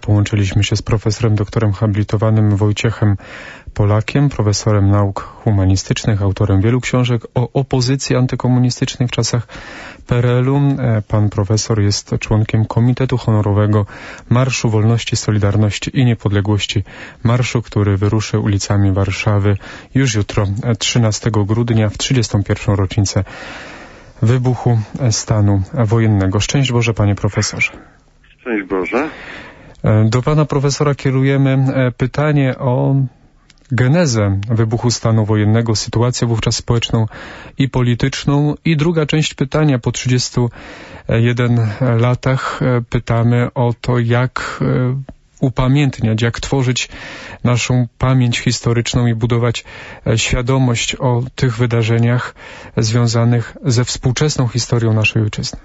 Połączyliśmy się z profesorem doktorem habilitowanym Wojciechem Polakiem, profesorem nauk humanistycznych, autorem wielu książek o opozycji antykomunistycznej w czasach PRL-u. Pan profesor jest członkiem Komitetu Honorowego Marszu Wolności, Solidarności i Niepodległości. Marszu, który wyruszy ulicami Warszawy już jutro, 13 grudnia, w 31. rocznicę wybuchu stanu wojennego. Szczęść Boże, panie profesorze. Szczęść Boże. Do pana profesora kierujemy pytanie o genezę wybuchu stanu wojennego, sytuację wówczas społeczną i polityczną. I druga część pytania, po 31 latach pytamy o to, jak upamiętniać, jak tworzyć naszą pamięć historyczną i budować świadomość o tych wydarzeniach związanych ze współczesną historią naszej ojczyzny.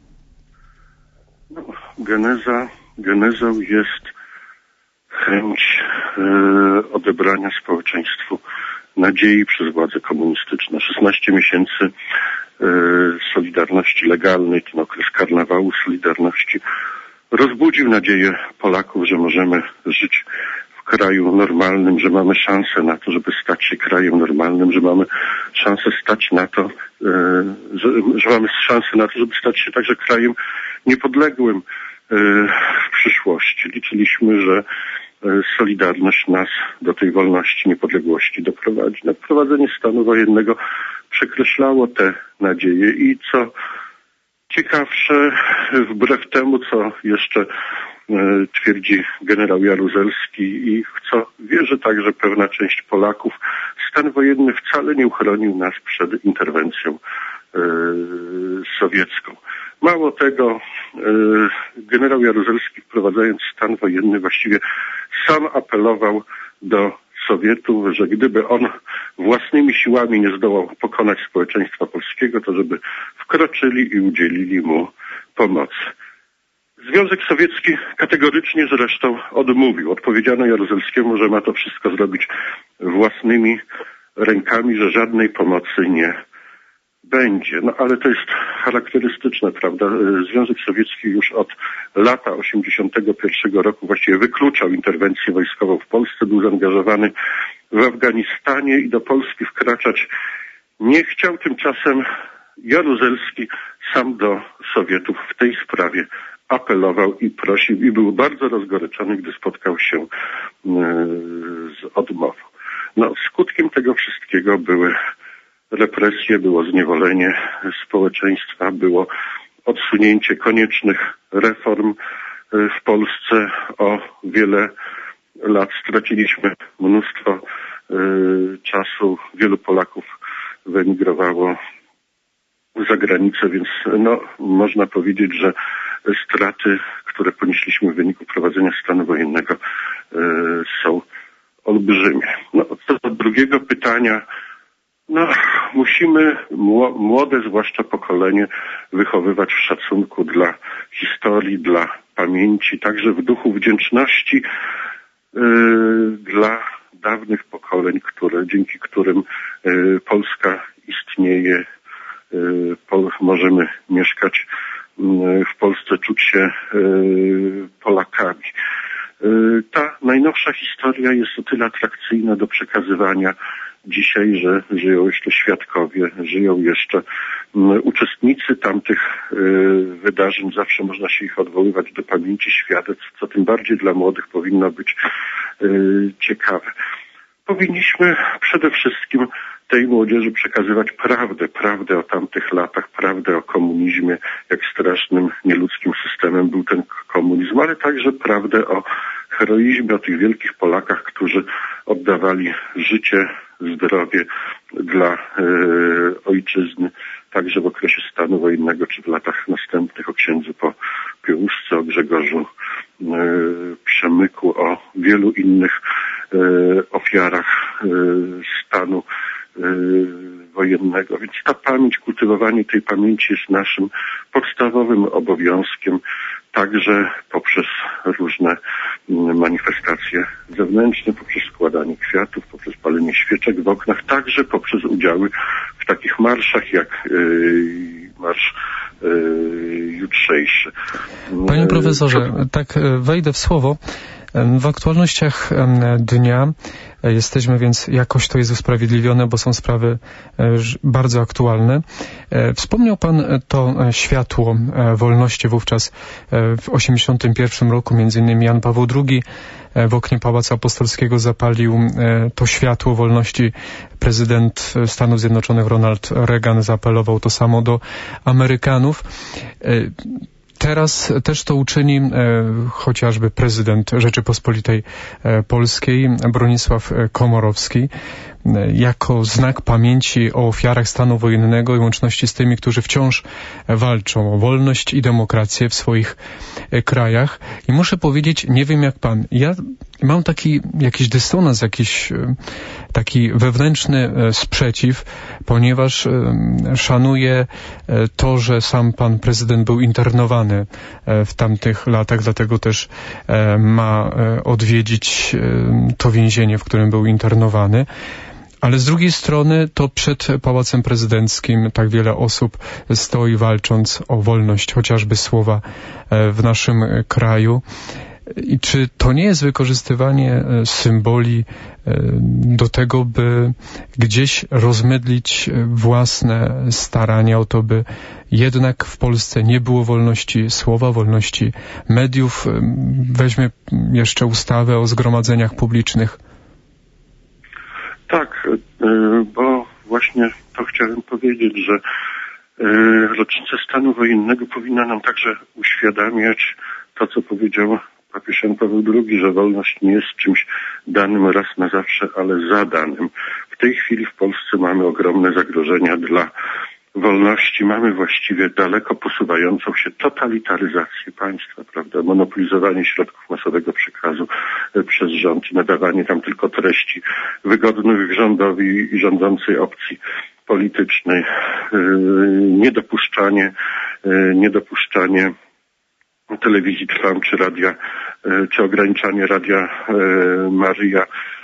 Genezą jest chęć odebrania społeczeństwu nadziei przez władze komunistyczne. 16 miesięcy Solidarności legalnej, ten okres karnawału Solidarności, rozbudził nadzieję Polaków, że możemy żyć w kraju normalnym, że mamy szansę na to, żeby stać się krajem normalnym, że mamy szansę żeby stać się także krajem niepodległym w przyszłości. Liczyliśmy, że Solidarność nas do tej wolności, niepodległości doprowadzi. No, wprowadzenie stanu wojennego przekreślało te nadzieje i co ciekawsze, wbrew temu, co jeszcze twierdzi generał Jaruzelski i w co wierzy także pewna część Polaków, stan wojenny wcale nie uchronił nas przed interwencją sowiecką. Mało tego, generał Jaruzelski, wprowadzając stan wojenny, właściwie sam apelował do Sowietów, że gdyby on własnymi siłami nie zdołał pokonać społeczeństwa polskiego, to żeby wkroczyli i udzielili mu pomocy. Związek Sowiecki kategorycznie zresztą odmówił. Odpowiedziano Jaruzelskiemu, że ma to wszystko zrobić własnymi rękami, że żadnej pomocy nie będzie. No ale to jest charakterystyczne, prawda? Związek Sowiecki już od lata 81 roku właściwie wykluczał interwencję wojskową w Polsce, był zaangażowany w Afganistanie i do Polski wkraczać nie chciał. Tymczasem Jaruzelski sam do Sowietów w tej sprawie apelował i prosił i był bardzo rozgoryczony, gdy spotkał się z odmową. No, skutkiem tego wszystkiego były represje, było zniewolenie społeczeństwa, było odsunięcie koniecznych reform w Polsce. O wiele lat straciliśmy mnóstwo czasu. Wielu Polaków wyemigrowało za granicę, więc można powiedzieć, że straty, które ponieśliśmy w wyniku prowadzenia stanu wojennego, są olbrzymie. Co do drugiego pytania, musimy młode, zwłaszcza pokolenie, wychowywać w szacunku dla historii, dla pamięci, także w duchu wdzięczności dla dawnych pokoleń, dzięki którym Polska istnieje. Możemy mieszkać w Polsce, czuć się Polakami. Ta najnowsza historia jest o tyle atrakcyjna do przekazywania dzisiaj, że żyją jeszcze świadkowie, żyją jeszcze uczestnicy tamtych wydarzeń. Zawsze można się ich odwoływać do pamięci świadectw, co tym bardziej dla młodych powinno być ciekawe. Powinniśmy przede wszystkim tej młodzieży przekazywać prawdę o tamtych latach, prawdę o komunizmie, jak strasznym, nieludzkim systemem był ten komunizm, ale także prawdę o heroizmie, o tych wielkich Polakach, którzy oddawali życie, zdrowie dla ojczyzny, także w okresie stanu wojennego, czy w latach następnych, o księdzu Popiełuszce, o Grzegorzu Przemyku, o wielu innych ofiarach stanu wojennego. Więc ta pamięć, kultywowanie tej pamięci jest naszym podstawowym obowiązkiem, także poprzez różne manifestacje zewnętrzne, poprzez składanie kwiatów, poprzez palenie świeczek w oknach, także poprzez udziały w takich marszach jak Marsz jutrzejszy. Panie profesorze, tak wejdę w słowo. W aktualnościach dnia jesteśmy, więc jakoś to jest usprawiedliwione, bo są sprawy bardzo aktualne. Wspomniał Pan to światło wolności wówczas w 1981 roku, między innymi Jan Paweł II w oknie Pałacu Apostolskiego zapalił to światło wolności. Prezydent Stanów Zjednoczonych Ronald Reagan zaapelował to samo do Amerykanów. Teraz też to uczyni chociażby prezydent Rzeczypospolitej Polskiej Bronisław Komorowski jako znak pamięci o ofiarach stanu wojennego i łączności z tymi, którzy wciąż walczą o wolność i demokrację w swoich krajach. I muszę powiedzieć, nie wiem jak pan, ja mam taki jakiś dysonans, jakiś taki wewnętrzny sprzeciw, ponieważ szanuję to, że sam pan prezydent był internowany w tamtych latach, dlatego też ma odwiedzić to więzienie, w którym był internowany. Ale z drugiej strony to przed Pałacem Prezydenckim tak wiele osób stoi walcząc o wolność, chociażby słowa w naszym kraju. I czy to nie jest wykorzystywanie symboli do tego, by gdzieś rozmydlić własne starania o to, by jednak w Polsce nie było wolności słowa, wolności mediów? Weźmy jeszcze ustawę o zgromadzeniach publicznych. Tak, bo właśnie to chciałem powiedzieć, że rocznica stanu wojennego powinna nam także uświadamiać to, co powiedział papież Jan Paweł II, że wolność nie jest czymś danym raz na zawsze, ale zadanym. W tej chwili w Polsce mamy ogromne zagrożenia dla wolności. Mamy właściwie daleko posuwającą się totalitaryzację państwa, prawda? Monopolizowanie środków masowego przekazu przez rząd i nadawanie tam tylko treści wygodnych rządowi i rządzącej opcji politycznej. Niedopuszczanie telewizji Trwam czy radia, czy ograniczanie Radia Maryja,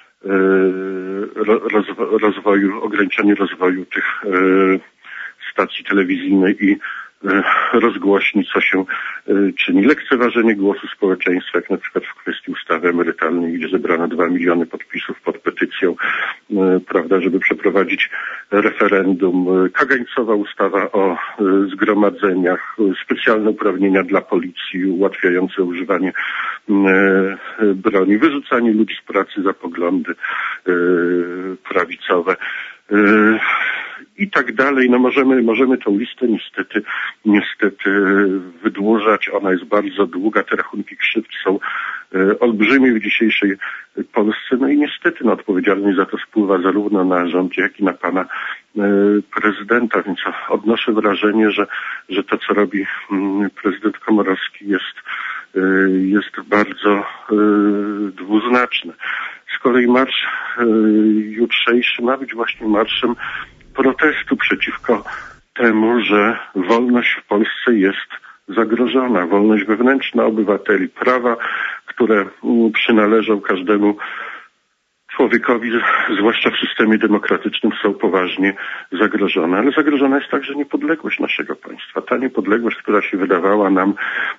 ograniczanie rozwoju tych stacji telewizyjnej i rozgłośni, co się czyni. Lekceważenie głosu społeczeństwa, jak na przykład w kwestii ustawy emerytalnej, gdzie zebrano 2 miliony podpisów pod petycją, prawda, żeby przeprowadzić referendum. Kagańcowa ustawa o zgromadzeniach, specjalne uprawnienia dla policji ułatwiające używanie broni, wyrzucanie ludzi z pracy za poglądy prawicowe. I tak dalej. No możemy tą listę niestety wydłużać. Ona jest bardzo długa. Te rachunki krzywd są olbrzymie w dzisiejszej Polsce. No i niestety odpowiedzialność za to spływa zarówno na rząd, jak i na pana prezydenta. Więc odnoszę wrażenie, że to, co robi prezydent Komorowski, jest bardzo dwuznaczne. Z kolei marsz jutrzejszy ma być właśnie marszem protestu przeciwko temu, że wolność w Polsce jest zagrożona. Wolność wewnętrzna obywateli, prawa, które przynależą każdemu człowiekowi, zwłaszcza w systemie demokratycznym, są poważnie zagrożone. Ale zagrożona jest także niepodległość naszego państwa. Ta niepodległość, która się wydawała nam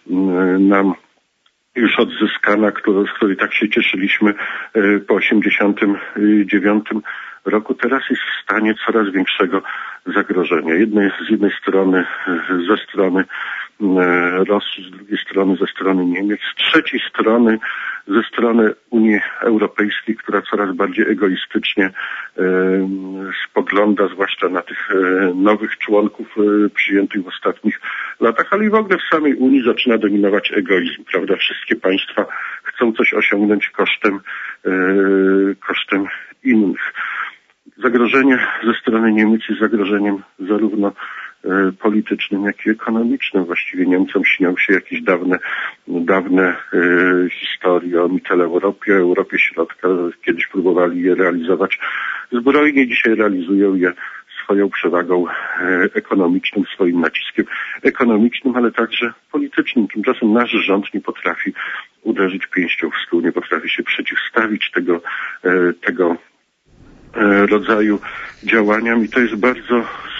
już odzyskana, z której tak się cieszyliśmy po 1989 roku, teraz jest w stanie coraz większego zagrożenia. Z jednej strony ze strony Rosji, z drugiej strony ze strony Niemiec, z trzeciej strony ze strony Unii Europejskiej, która coraz bardziej egoistycznie spogląda, zwłaszcza na tych nowych członków przyjętych w ostatnich latach, ale i w ogóle w samej Unii zaczyna dominować egoizm, prawda? Wszystkie państwa chcą coś osiągnąć kosztem innych. Zagrożenie ze strony Niemiec jest zagrożeniem zarówno politycznym, jak i ekonomicznym. Właściwie Niemcom śnią się jakieś dawne historie o Mitteleuropie Środka. Kiedyś próbowali je realizować zbrojnie, dzisiaj realizują je swoją przewagą ekonomiczną, swoim naciskiem ekonomicznym, ale także politycznym. Tymczasem nasz rząd nie potrafi uderzyć pięścią w stół, nie potrafi się przeciwstawić tego rodzaju działaniom i to jest bardzo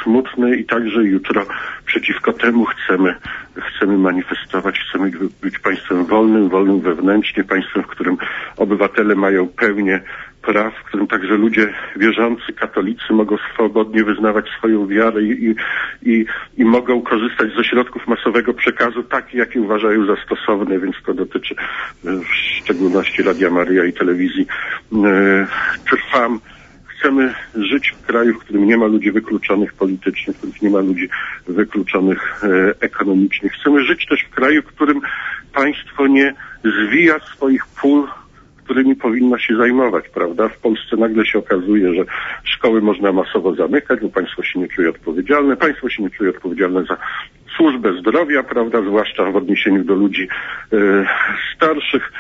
smutny i także jutro przeciwko temu chcemy manifestować, chcemy być państwem wolnym wewnętrznie, państwem, w którym obywatele mają pełnię praw, w którym także ludzie wierzący, katolicy mogą swobodnie wyznawać swoją wiarę i mogą korzystać ze środków masowego przekazu takie, jakie uważają za stosowne, więc to dotyczy w szczególności Radia Maryja i telewizji Trwam. Chcemy żyć w kraju, w którym nie ma ludzi wykluczonych politycznie, w którym nie ma ludzi wykluczonych ekonomicznie. Chcemy żyć też w kraju, w którym państwo nie zwija swoich pól, którymi powinno się zajmować, prawda? W Polsce nagle się okazuje, że szkoły można masowo zamykać, bo państwo się nie czuje odpowiedzialne. Państwo się nie czuje odpowiedzialne za służbę zdrowia, prawda? Zwłaszcza w odniesieniu do ludzi starszych.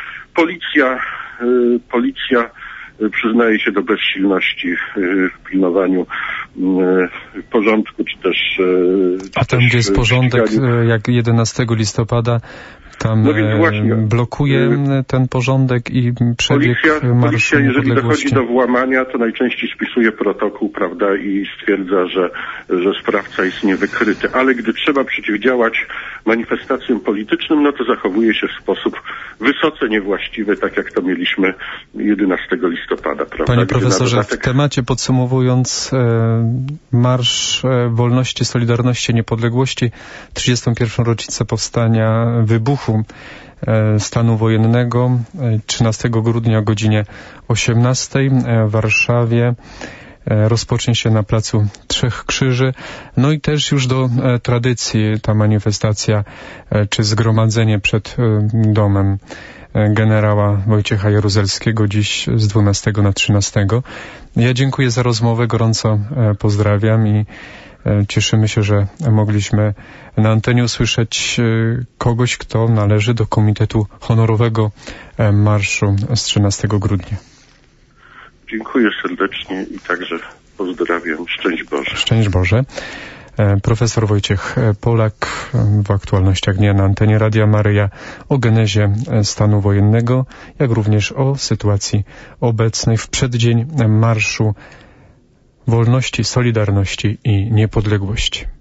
Policja przyznaje się do bezsilności w pilnowaniu porządku, czy też... A tam, gdzie jest porządek, jak 11 listopada, tam blokuje ten porządek i przebieg Marszu Policja, jeżeli dochodzi do włamania, to najczęściej spisuje protokół, prawda, i stwierdza, że sprawca jest niewykryty. Ale gdy trzeba przeciwdziałać manifestacjom politycznym, no to zachowuje się w sposób wysoce niewłaściwy, tak jak to mieliśmy 11 listopada, prawda? Panie profesorze, w temacie podsumowując, Marsz Wolności, Solidarności, Niepodległości, 31. rocznicę powstania, wybuchu stanu wojennego, 13 grudnia o godzinie 18 w Warszawie rozpocznie się na Placu Trzech Krzyży. No i też już do tradycji ta manifestacja czy zgromadzenie przed domem generała Wojciecha Jaruzelskiego dziś z 12 na 13. Ja dziękuję za rozmowę, gorąco pozdrawiam i cieszymy się, że mogliśmy na antenie usłyszeć kogoś, kto należy do Komitetu Honorowego Marszu z 13 grudnia. Dziękuję serdecznie i także pozdrawiam. Szczęść Boże. Szczęść Boże. Profesor Wojciech Polak w Aktualnościach Dnia na antenie Radia Maryja o genezie stanu wojennego, jak również o sytuacji obecnej w przeddzień Marszu Wolności, Solidarności i Niepodległości.